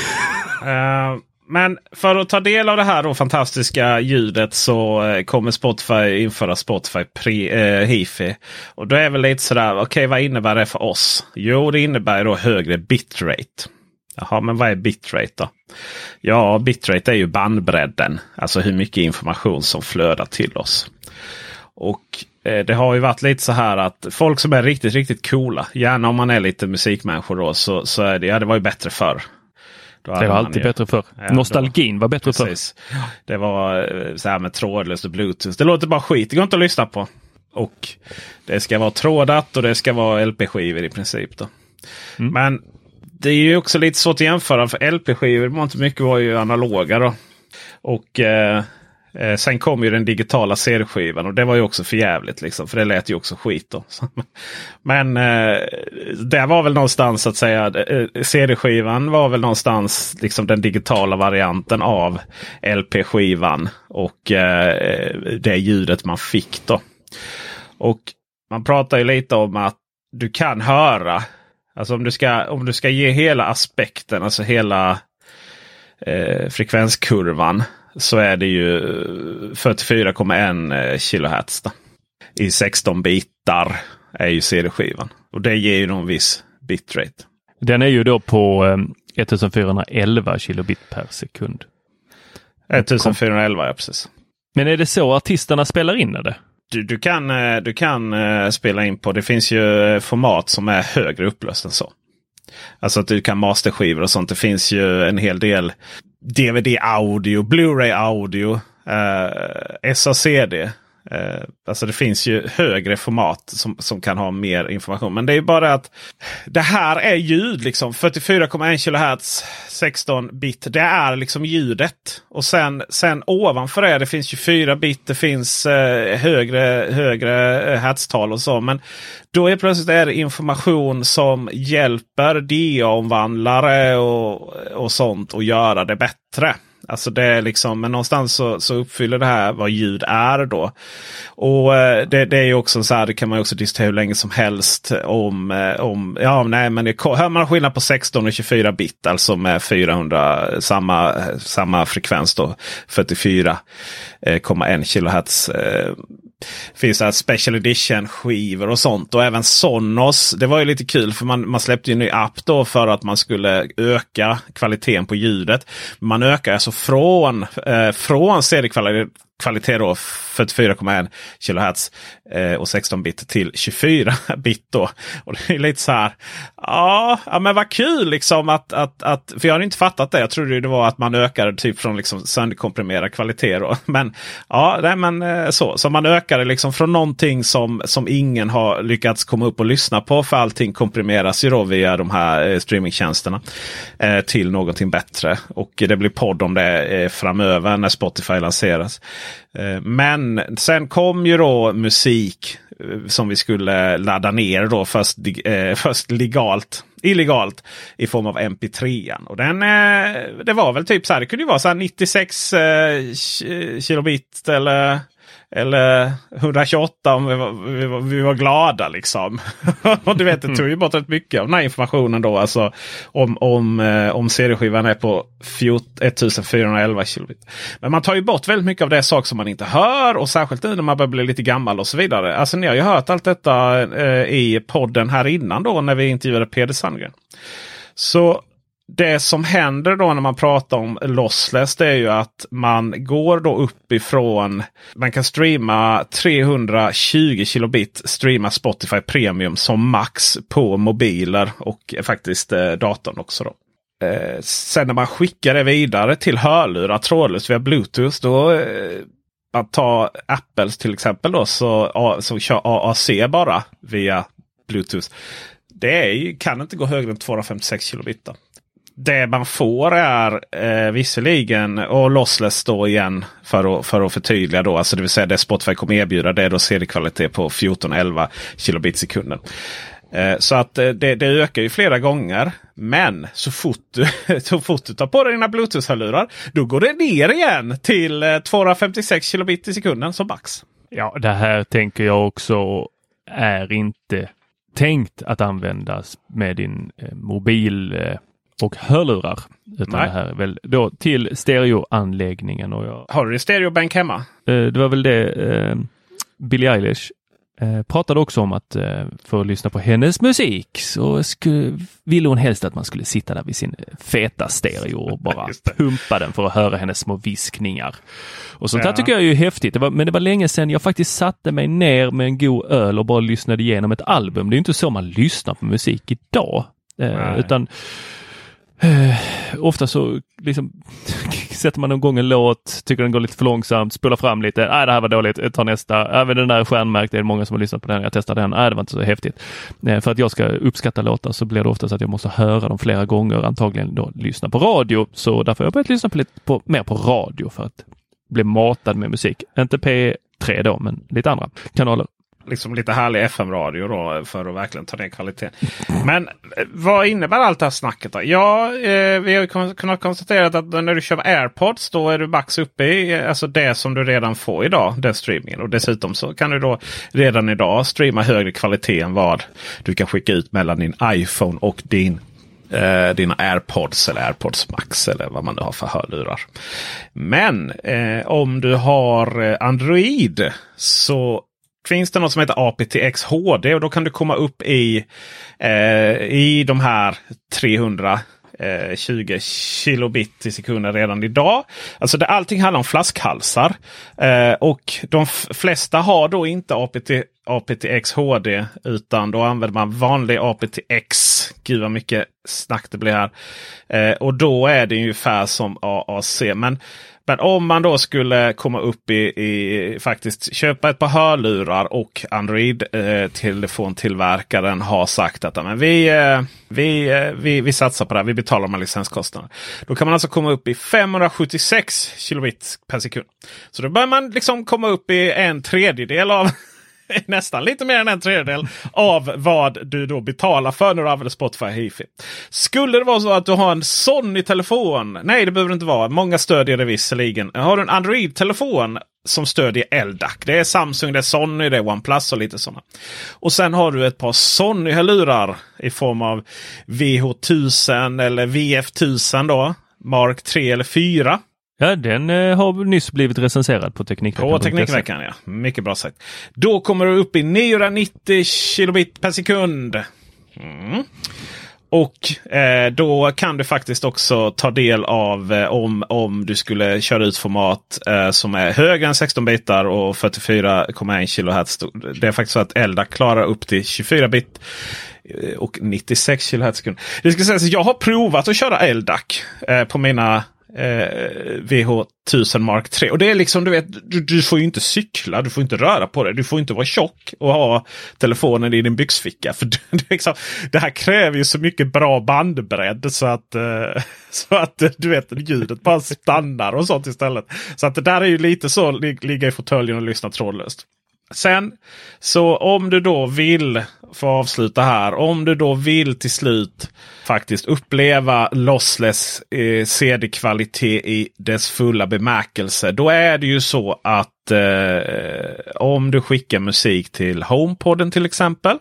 uh, men för att ta del av det här då fantastiska ljudet så eh, kommer Spotify införa Spotify pre, eh, Hi-Fi. Och då är väl lite sådär, okej okay, vad innebär det för oss? Jo, det innebär då högre bitrate. Jaha, men vad är bitrate då? Ja, bitrate är ju bandbredden. Alltså hur mycket information som flödar till oss. Och eh, det har ju varit lite så här att folk som är riktigt, riktigt coola, gärna om man är lite musikmänniskor då, så, så är det, ja, det var ju bättre förr. Det var alltid ju bättre för. Ja, nostalgin var bättre för. Det var så här med trådlöst och bluetooth. Det låter bara skit. Det går inte att lyssna på. Och det ska vara trådat och det ska vara L P-skivor i princip då. Mm. Men det är ju också lite svårt att jämföra, för L P-skivor var inte mycket, var ju analoga då. Och eh, eh, sen kom ju den digitala C D-skivan och det var ju också för jävligt liksom, för det lät ju också skit då. Men eh, det var väl någonstans att säga, eh, C D-skivan var väl någonstans liksom den digitala varianten av L P-skivan och eh, det ljudet man fick då. Och man pratar ju lite om att du kan höra, alltså om du ska, om du ska ge hela aspekten, alltså hela eh, frekvenskurvan, så är det ju fyrtiofyra komma en kilohertz då. I sexton bitar är ju C D-skivan. Och det ger ju någon viss bitrate. Den är ju då på eh, fjortonhundraelva kilobit per sekund. fjortonhundraelva, ja precis. Men är det så artisterna spelar in det? Du, du kan, du kan uh, spela in på, det finns ju format som är högre upplöst än så. Alltså att du kan masterskivor och sånt. Det finns ju en hel del D V D-audio, Blu-ray-audio, uh, S A C D. Uh, alltså det finns ju högre format som, som kan ha mer information. Men det är bara att det här är ljud liksom. fyrtiofyra komma ett kilohertz, sexton bit. Det är liksom ljudet. Och sen, sen ovanför det, det finns tjugofyra bit. Det finns uh, högre, högre uh, hertztal och så. Men då är plötsligt är det information som hjälper D A-omvandlare och, och sånt att göra det bättre. Alltså det är liksom, men någonstans så, så uppfyller det här vad ljud är då. Och eh, det, det är ju också så här, det kan man ju också diskutera hur länge som helst om, eh, om ja nej men det, hör man skillnad på sexton och tjugofyra bit, alltså med fyrahundra, samma, samma frekvens då, fyrtiofyra komma ett kilohertz. Eh, finns det här special edition skivor och sånt. Och även Sonos. Det var ju lite kul för man, man släppte ju en ny app då för att man skulle öka kvaliteten på ljudet. Man ökar alltså från, eh, från C D-kvalitet kvalitet då, fyrtiofyra komma ett kilohertz eh, och sexton bit till tjugofyra bit då. Och det är lite så här, ja, ja men vad kul liksom att, att, att, för jag har inte fattat det. Jag trodde det var att man ökade typ från liksom sönderkomprimerad kvalitet då. Men ja, nej, men så. Så man ökade liksom från någonting som, som ingen har lyckats komma upp och lyssna på, för allting komprimeras ju då via de här eh, streamingtjänsterna eh, till någonting bättre. Och det blir podd om det eh, framöver när Spotify lanseras. Men sen kom ju då musik som vi skulle ladda ner då först, eh, först legalt, illegalt i form av M P tre. Och den, eh, det var väl typ så här, det kunde ju vara så här nittiosex eh, kilobit eller... Eller etthundratjugoåtta om vi var, vi var, vi var glada liksom. Och du vet, det tog ju bort rätt mycket av den här informationen då. Alltså om, om, eh, om C D-skivan är på fjortonhundraelva kilobit. Men man tar ju bort väldigt mycket av det sak som man inte hör. Och särskilt nu när man börjar bli lite gammal och så vidare. Alltså ni har ju hört allt detta eh, i podden här innan då när vi intervjuade Peder Sandgren. Så... det som händer då när man pratar om lossless, det är ju att man går då uppifrån, man kan streama trehundratjugo kilobit, streama Spotify Premium som max på mobiler och faktiskt eh, datorn också då. Eh, sen när man skickar det vidare till hörlurar trådlöst via Bluetooth, då eh, att ta Apples till exempel då, så, så kör A A C bara via Bluetooth. Det är ju, kan inte gå högre än tvåhundrafemtiosex kilobit då. Det man får är eh, visserligen, och lossless då igen för att, för att förtydliga då, alltså det vill säga det Spotify kommer erbjuda, det är då C D-kvalitet på fjorton elva kilobit sekunden. Eh, så att eh, det, det ökar ju flera gånger, men så fort du, så fort du tar på dig dina Bluetooth-hörlurar, då går det ner igen till eh, tvåhundrafemtiosex kilobit i sekunden som max. Ja, det här tänker jag också är inte tänkt att användas med din eh, mobil eh, och hörlurar, utan Nej. det här är väl då till stereoanläggningen. Och jag, har du en stereobank hemma? Eh, det var väl det eh, Billie Eilish eh, pratade också om att eh, för att lyssna på hennes musik så skulle, ville hon helst att man skulle sitta där vid sin feta stereo och bara pumpa den för att höra hennes små viskningar. Och sånt här ja. tycker jag är ju häftigt. Det var, men det var länge sedan jag faktiskt satte mig ner med en god öl och bara lyssnade igenom ett album. Det är inte så man lyssnar på musik idag. Eh, utan Uh, ofta så liksom sätter man någon gång en låt, tycker den går lite för långsamt, spolar fram lite, nej det här var dåligt, jag tar nästa, även den där stjärnmärkt, det är många som har lyssnat på den, jag testar den, nej det var inte så häftigt. Uh, för att jag ska uppskatta låtar så blir det ofta så att jag måste höra dem flera gånger, antagligen då lyssna på radio, så därför har jag börjat lyssna på lite på, mer på radio för att bli matad med musik, inte P tre då, men lite andra kanaler. Liksom lite härlig F M-radio då för att verkligen ta ner kvaliteten. Men vad innebär allt det här snacket då? Ja, eh, vi har kunnat konstatera att när du kör AirPods då är du max uppe i alltså det som du redan får idag, den streamingen. Och dessutom så kan du då redan idag streama högre kvalitet än vad du kan skicka ut mellan din iPhone och din eh, dina AirPods eller AirPods Max eller vad man nu har för hörlurar. Men eh, om du har Android så finns det något som heter A P T X H D och då kan du komma upp i, eh, i de här trehundra eh, tjugo kilobit i sekunden redan idag. Alltså det, allting handlar om flaskhalsar. Eh, och de f- flesta har då inte A P T, A P T X H D utan då använder man vanlig A P T X. Gud vad mycket snack det blir här. Eh, och då är det ungefär som A A C. Men Men om man då skulle komma upp i, i faktiskt köpa ett par hörlurar och Android-telefontillverkaren eh, har sagt att men vi, eh, vi, eh, vi, vi satsar på det här, vi betalar med licenskostnader. Då kan man alltså komma upp i femhundrasjuttiosex kilobit per sekund. Så då börjar man liksom komma upp i en tredjedel av nästan lite mer än en tredjedel av vad du då betalar för när du använder Spotify Hi-Fi. Skulle det vara så att du har en Sony-telefon? Nej, det behöver det inte vara. Många stödjer det visserligen. Har du en Android-telefon som stödjer L D A C? Det är Samsung, det är Sony, det är OnePlus och lite sådana. Och sen har du ett par Sony-hörlurar i form av V H tusen eller V F tusen då. Mark tre eller fyra. Ja, den eh, har nyss blivit recenserad på Teknikveckan. På Teknikveckan, ja. Mycket bra sagt. Då kommer du upp i niohundranittio kilobit per sekund. Mm. Och eh, då kan du faktiskt också ta del av eh, om, om du skulle köra ut format eh, som är högre än sexton bitar och fyrtiofyra komma en kilohertz. Det är faktiskt så att L D A C klarar upp till tjugofyra bit och nittiosex kilohertz sekund. Det ska sägas att jag har provat att köra L D A C eh, på mina Eh, V H tusen Mark tre. Och det är liksom, du vet, du, du får ju inte cykla, du får inte röra på det, du får inte vara tjock och ha telefonen i din byxficka. För det, liksom, det här kräver ju så mycket bra bandbredd så att, eh, så att du vet, ljudet bara stannar och sånt istället. Så att det där är ju lite så, ligga i fåtöljen och lyssna trådlöst. Sen, så om du då vill, få avsluta här, om du då vill till slut faktiskt uppleva lossless eh, C D-kvalitet i dess fulla bemärkelse, då är det ju så att eh, om du skickar musik till HomePodden till exempel,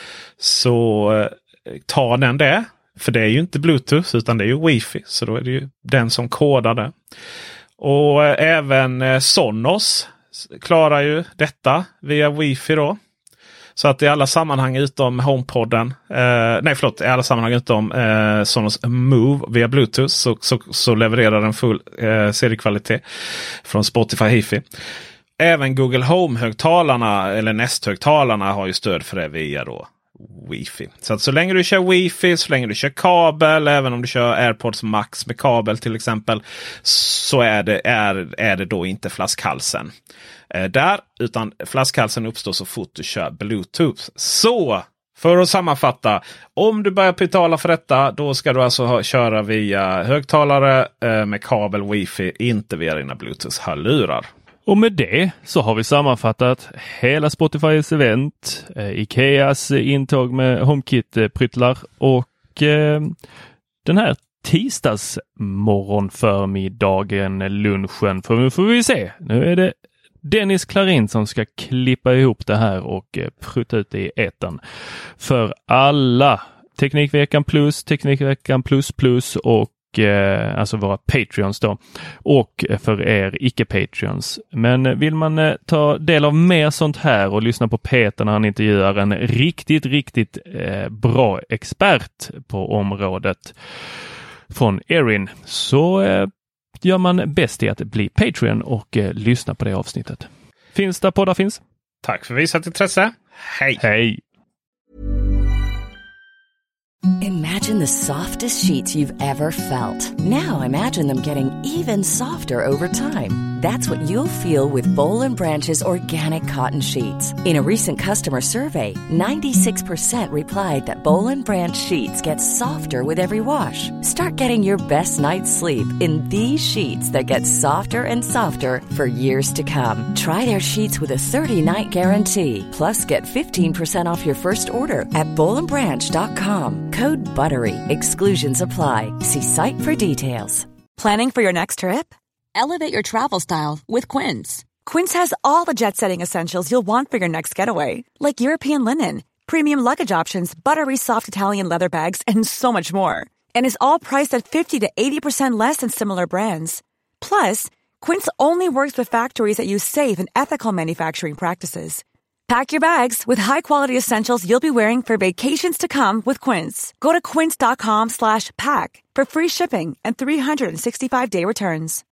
så eh, tar den det. För det är ju inte Bluetooth utan det är ju Wi-Fi, så då är det ju den som kodar det. Och eh, även eh, Sonos klarar ju detta via Wi-Fi då. Så att i alla sammanhang utom HomePodden, eh, nej förlåt, i alla sammanhang utom eh, Sonos Move via Bluetooth så, så, så levererar den full eh, C D-kvalitet från Spotify Hi-Fi. Även Google Home-högtalarna eller Nest-högtalarna har ju stöd för det via då Wi-Fi. Så att så länge du kör Wi-Fi, så länge du kör kabel, även om du kör AirPods Max med kabel till exempel, så är det, är, är det då inte flaskhalsen eh, där, utan flaskhalsen uppstår så fort du kör Bluetooth. Så för att sammanfatta, om du börjar betala för detta, då ska du alltså ha, köra via högtalare eh, med kabel Wi-Fi, inte via dina Bluetooth-hörlurar. Och med det så har vi sammanfattat hela Spotifys event, eh, Ikeas intåg med HomeKit-pryttlar och eh, den här tisdagsmorgonförmiddagen, lunchen. För nu får vi se. Nu är det Dennis Klarin som ska klippa ihop det här och eh, prutta ut det i etern. För alla Teknikveckan plus, Teknikveckan plus plus och Eh, alltså våra Patreons då, och för er icke-Patreons. Men vill man eh, ta del av mer sånt här och lyssna på Peter när han intervjuar en riktigt, riktigt eh, bra expert på området från Erin, så eh, gör man bäst i att bli Patreon och eh, lyssna på det avsnittet. Finns där poddar finns. Tack för visat intresse. Hej! Hej! Imagine the softest sheets you've ever felt. Now imagine them getting even softer over time. That's what you'll feel with Boll and Branch's organic cotton sheets. In a recent customer survey, ninety-six percent replied that Boll and Branch sheets get softer with every wash. Start getting your best night's sleep in these sheets that get softer and softer for years to come. Try their sheets with a thirty-night guarantee. Plus, get fifteen percent off your first order at boll and branch dot com. Code BUTTERY. Exclusions apply. See site for details. Planning for your next trip? Elevate your travel style with Quince. Quince has all the jet-setting essentials you'll want for your next getaway, like European linen, premium luggage options, buttery soft Italian leather bags, and so much more. And is all priced at fifty to eighty percent less than similar brands. Plus, Quince only works with factories that use safe and ethical manufacturing practices. Pack your bags with high-quality essentials you'll be wearing for vacations to come with Quince. Go to quince.com slash pack for free shipping and three sixty-five day returns.